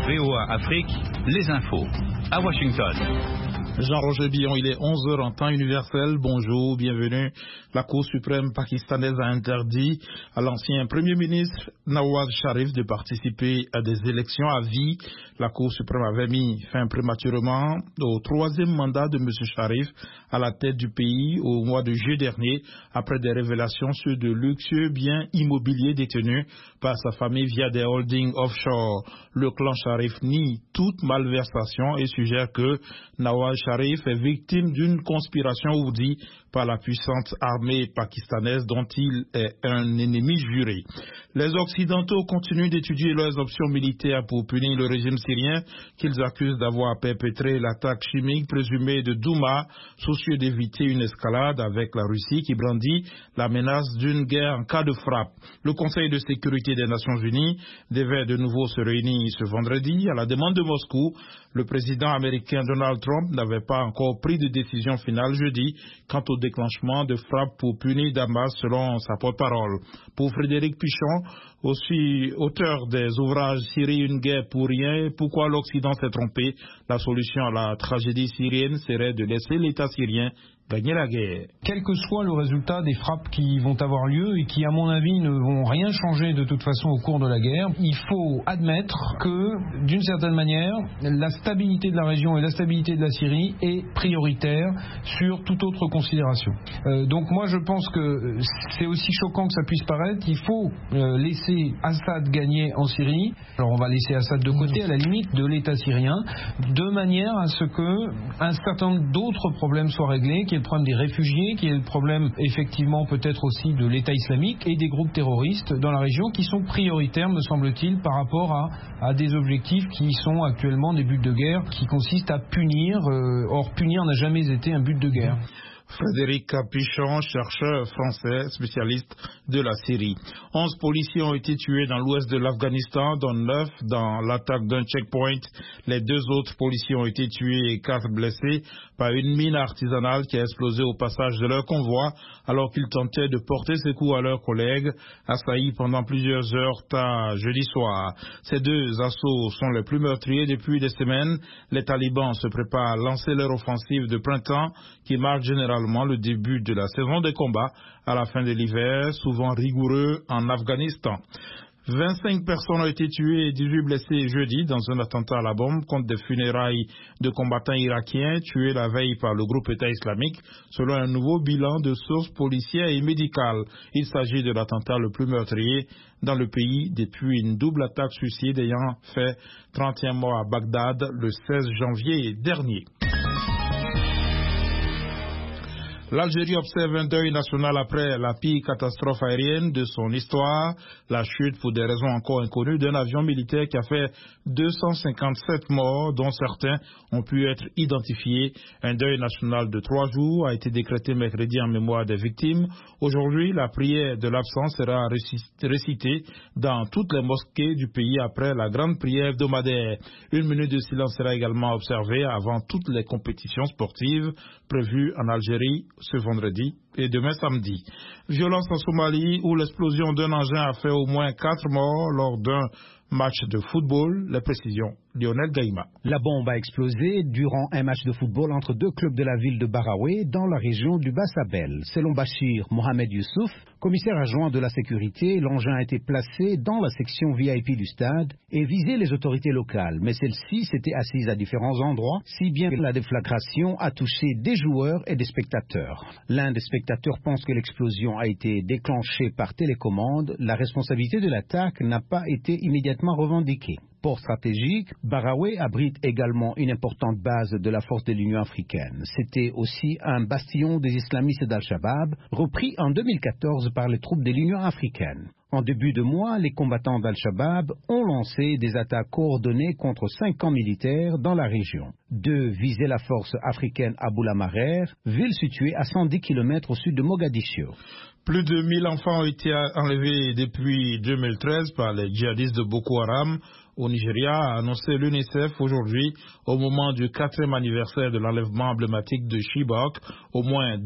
VOA Afrique, les infos. À Washington. Jean-Roger Billon, il est 11h en temps universel. Bonjour, bienvenue. La Cour suprême pakistanaise a interdit à l'ancien Premier ministre Nawaz Sharif de participer à des élections à vie. La Cour suprême avait mis fin prématurément au troisième mandat de M. Sharif à la tête du pays au mois de juillet dernier, après des révélations sur de luxueux biens immobiliers détenus par sa famille via des holdings offshore. Le clan Sharif nie toute malversation et suggère que Nawaz Sharif est victime d'une conspiration ourdie par la puissante armée pakistanaise dont il est un ennemi juré. Les Occidentaux continuent d'étudier leurs options militaires pour punir le régime syrien qu'ils accusent d'avoir perpétré l'attaque chimique présumée de Douma, soucieux d'éviter une escalade avec la Russie qui brandit la menace d'une guerre en cas de frappe. Le Conseil de sécurité des Nations Unies devait de nouveau se réunir ce vendredi à la demande de Moscou. Le président américain Donald Trump n'avait pas encore pris de décision finale jeudi quant au déclenchement de frappes pour punir Damas selon sa porte-parole. Pour Frédéric Pichon, aussi auteur des ouvrages Syrie, une guerre pour rien, pourquoi l'Occident s'est trompé, la solution à la tragédie syrienne serait de laisser l'État syrien gagner la guerre. Quel que soit le résultat des frappes qui vont avoir lieu et qui, à mon avis, ne vont rien changer de toute façon au cours de la guerre, il faut admettre que, d'une certaine manière, la stabilité de la région et la stabilité de la Syrie est prioritaire sur toute autre considération. Donc moi, je pense que c'est aussi choquant que ça puisse paraître. Il faut laisser Assad gagner en Syrie. Alors on va laisser Assad de côté, à la limite de l'État syrien, de manière à ce que un certain nombre d'autres problèmes soient réglés, qui est le problème des réfugiés, qui est le problème effectivement peut-être aussi de l'État islamique et des groupes terroristes dans la région qui sont prioritaires, me semble-t-il, par rapport à des objectifs qui sont actuellement des buts de guerre qui consistent à punir. Or, punir n'a jamais été un but de guerre. Frédéric Pichon, chercheur français, spécialiste de la Syrie. 11 policiers ont été tués dans l'ouest de l'Afghanistan, dont 9 dans l'attaque d'un checkpoint. Les 2 autres policiers ont été tués et 4 blessés par une mine artisanale qui a explosé au passage de leur convoi alors qu'ils tentaient de porter secours à leurs collègues assaillis pendant plusieurs heures tard jeudi soir. Ces 2 assauts sont les plus meurtriers depuis des semaines. Les talibans se préparent à lancer leur offensive de printemps qui marque généralement le début de la saison des combats à la fin de l'hiver, souvent rigoureux en Afghanistan. 25 personnes ont été tuées et 18 blessées jeudi dans un attentat à la bombe contre des funérailles de combattants irakiens tués la veille par le groupe État islamique, selon un nouveau bilan de sources policières et médicales. Il s'agit de l'attentat le plus meurtrier dans le pays depuis une double attaque suicide ayant fait 31 morts à Bagdad le 16 janvier dernier. L'Algérie observe un deuil national après la pire catastrophe aérienne de son histoire, la chute pour des raisons encore inconnues d'un avion militaire qui a fait 257 morts, dont certains ont pu être identifiés. Un deuil national de 3 jours a été décrété mercredi en mémoire des victimes. Aujourd'hui, la prière de l'absence sera récitée dans toutes les mosquées du pays après la grande prière hebdomadaire. 1 minute de silence sera également observée avant toutes les compétitions sportives prévues en Algérie ce vendredi et demain samedi. Violence en Somalie où l'explosion d'un engin a fait au moins 4 morts lors d'un match de football. Les précisions, Lionel Gaïma. La bombe a explosé durant un match de football entre 2 clubs de la ville de Baraoué dans la région du Bas-Sabel. Selon Bachir Mohamed Youssouf, commissaire adjoint de la sécurité, l'engin a été placé dans la section VIP du stade et visait les autorités locales. Mais celles-ci s'étaient assises à différents endroits, si bien que la déflagration a touché des joueurs et des spectateurs. L'un des spectateurs pense que l'explosion a été déclenchée par télécommande. La responsabilité de l'attaque n'a pas été immédiatement revendiquée. Port stratégique, Baraoué abrite également une importante base de la force de l'Union africaine. C'était aussi un bastion des islamistes d'Al-Shabaab, repris en 2014 par les troupes de l'Union africaine. En début de mois, les combattants d'Al-Shabaab ont lancé des attaques coordonnées contre 5 camps militaires dans la région. 2 visaient la force africaine à Boulamarer, ville située à 110 km au sud de Mogadiscio. Plus de 1000 enfants ont été enlevés depuis 2013 par les djihadistes de Boko Haram au Nigeria, a annoncé l'UNICEF aujourd'hui, au moment du 4e anniversaire de l'enlèvement emblématique de Chibok. Au moins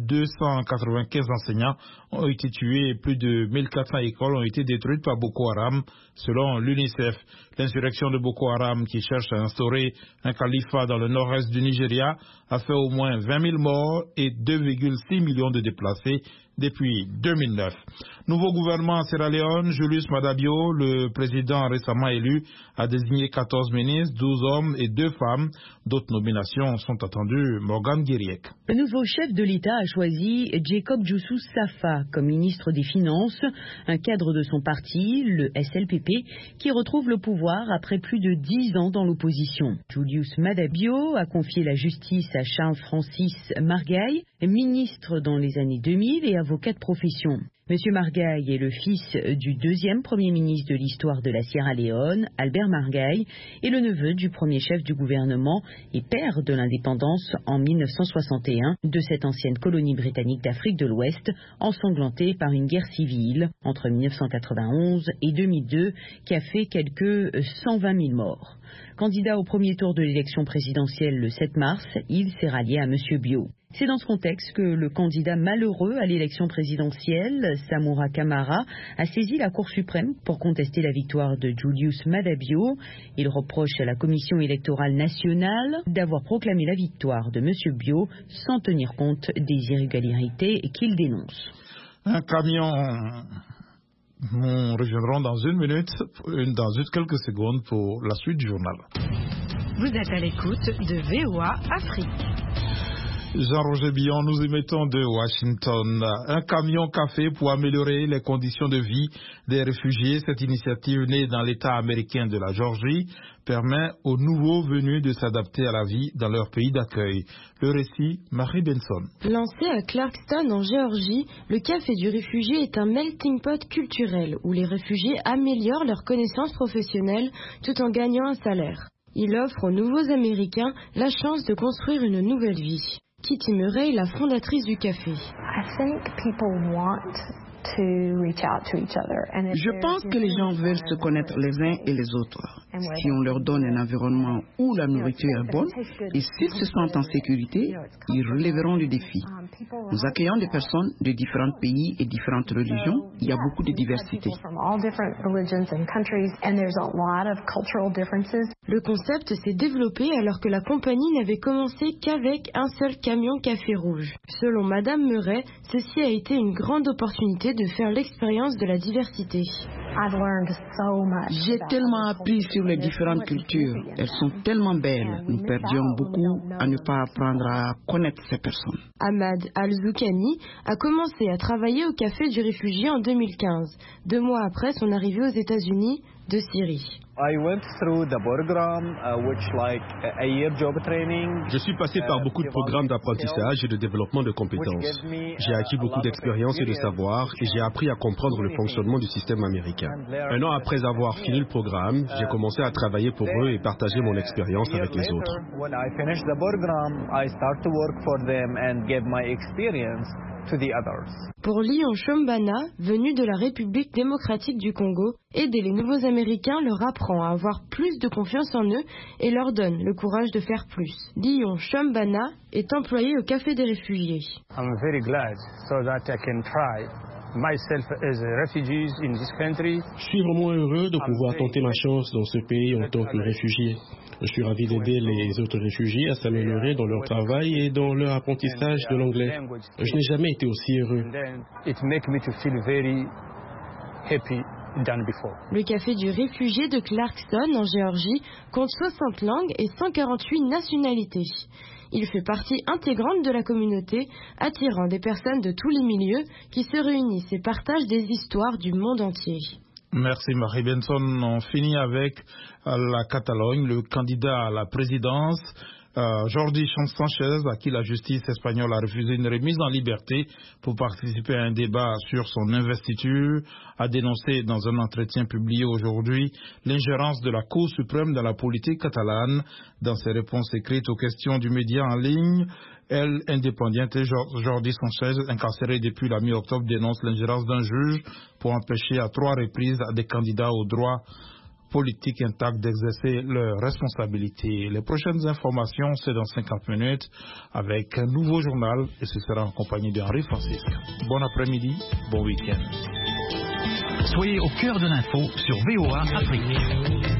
2295 enseignants ont été tués et plus de 1400 écoles ont été détruites par Boko Haram, selon l'UNICEF. L'insurrection de Boko Haram, qui cherche à instaurer un califat dans le nord-est du Nigeria, a fait au moins 20 000 morts et 2,6 millions de déplacés depuis 2009. Nouveau gouvernement à Sierra Leone, Julius Madabio, le président récemment élu, a désigné 14 ministres, 12 hommes et 2 femmes. D'autres nominations sont attendues. Morgan Guiriek. Le nouveau chef de l'État a choisi Jacob Joussou Safa comme ministre des Finances, un cadre de son parti, le SLPP, qui retrouve le pouvoir après plus de 10 ans dans l'opposition. Julius Madabio a confié la justice à Charles-Francis Margaille, ministre dans les années 2000 et avocat de profession. Monsieur Margaille est le fils du 2e premier ministre de l'histoire de la Sierra Leone, Albert Margaille, et le neveu du premier chef du gouvernement et père de l'indépendance en 1961 de cette ancienne colonie britannique d'Afrique de l'Ouest, ensanglantée par une guerre civile entre 1991 et 2002 qui a fait quelques 120 000 morts. Candidat au premier tour de l'élection présidentielle le 7 mars, il s'est rallié à Monsieur Bio. C'est dans ce contexte que le candidat malheureux à l'élection présidentielle, Samura Kamara, a saisi la Cour suprême pour contester la victoire de Julius Madabio. Il reproche à la Commission électorale nationale d'avoir proclamé la victoire de M. Bio sans tenir compte des irrégularités qu'il dénonce. Un camion... Nous reviendrons dans une minute, dans quelques secondes pour la suite du journal. Vous êtes à l'écoute de VOA Afrique. Jean-Roger Billon, nous émettons de Washington. Un camion café pour améliorer les conditions de vie des réfugiés. Cette initiative née dans l'État américain de la Géorgie permet aux nouveaux venus de s'adapter à la vie dans leur pays d'accueil. Le récit, Marie Benson. Lancé à Clarkston en Géorgie, le Café du réfugié est un melting pot culturel où les réfugiés améliorent leurs connaissances professionnelles tout en gagnant un salaire. Il offre aux nouveaux Américains la chance de construire une nouvelle vie. Kitty Murray, la fondatrice du café. Je pense que les gens veulent se connaître les uns et les autres. Si on leur donne un environnement où la nourriture est bonne et s'ils se sentent en sécurité, ils relèveront le défi. Nous accueillons des personnes de différents pays et différentes religions. Il y a beaucoup de diversité. Le concept s'est développé alors que la compagnie n'avait commencé qu'avec un seul camion café rouge. Selon Madame Murray, ceci a été une grande opportunité de faire l'expérience de la diversité. J'ai tellement appris sur les différentes cultures. Elles sont tellement belles. Nous perdions beaucoup à ne pas apprendre à connaître ces personnes. Ahmad Al-Zoukani a commencé à travailler au Café du réfugié en 2015, 2 mois après son arrivée aux États-Unis de Syrie. Je suis passé par beaucoup de programmes d'apprentissage et de développement de compétences. J'ai acquis beaucoup d'expérience et de savoir et j'ai appris à comprendre le fonctionnement du système américain. Un an après avoir fini le programme, j'ai commencé à travailler pour eux et partager mon expérience avec les autres. Pour Lyon Chombana, venu de la République démocratique du Congo, aider les nouveaux Américains leur apprend à avoir plus de confiance en eux et leur donne le courage de faire plus. Lyon Chombana est employé au Café des réfugiés. Je suis vraiment heureux de pouvoir tenter ma chance dans ce pays en tant que réfugié. Je suis ravi d'aider les autres réfugiés à s'améliorer dans leur travail et dans leur apprentissage de l'anglais. Je n'ai jamais été aussi heureux. Le Café du réfugié de Clarkston en Géorgie compte 60 langues et 148 nationalités. Il fait partie intégrante de la communauté, attirant des personnes de tous les milieux qui se réunissent et partagent des histoires du monde entier. Merci Marie Benson. On finit avec la Catalogne, le candidat à la présidence, Jordi Sanchez, à qui la justice espagnole a refusé une remise en liberté pour participer à un débat sur son investiture, a dénoncé dans un entretien publié aujourd'hui l'ingérence de la Cour suprême dans la politique catalane. Dans ses réponses écrites aux questions du média en ligne, Elle, indépendante, Jordi Sanchez, incarcéré depuis la mi-octobre, dénonce l'ingérence d'un juge pour empêcher à 3 reprises des candidats au droit politique intacte d'exercer leurs responsabilités. Les prochaines informations, c'est dans 50 minutes avec un nouveau journal et ce sera en compagnie d'Henri Francisque. Bon après-midi, bon week-end. Soyez au cœur de l'info sur VOA Afrique.